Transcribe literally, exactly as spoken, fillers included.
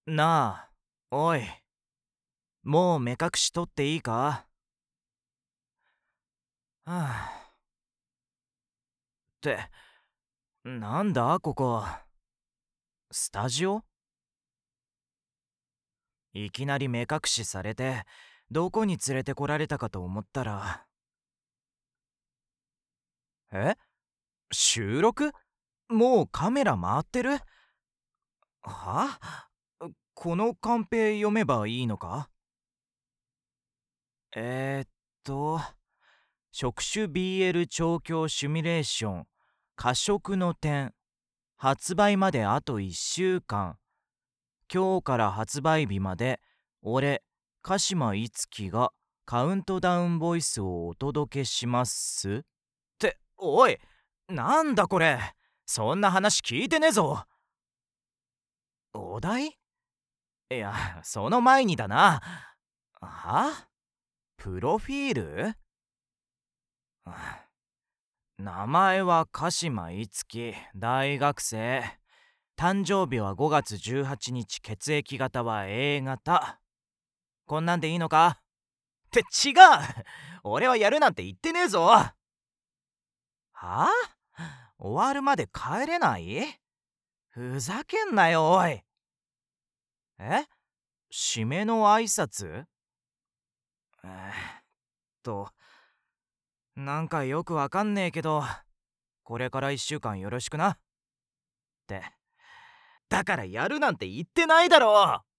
なあ、おい、もう目隠し取っていいか？はあ。って、なんだここ。スタジオ？いきなり目隠しされて、どこに連れてこられたかと思ったら。え？収録？もうカメラ回ってる？は？このカンペ読めばいいのか？えー、っと触手 ビーエル 調教シミュレーション過食の点、発売まであといっしゅうかん、今日から発売日まで俺鹿島いつきがカウントダウンボイスをお届けしますって。おい、なんだこれ、そんな話聞いてねえぞ。お題？いや、その前にだな。は？プロフィール？名前は鹿島いつき、大学生、誕生日はごがつじゅうはちにち、血液型は エー 型。こんなんでいいのか？って違う俺はやるなんて言ってねえぞ。はあ？終わるまで帰れない？ふざけんなよおい。え？締めの挨拶？えーっとなんかよくわかんねえけど、これからいっしゅうかんよろしくなって。だからやるなんて言ってないだろ。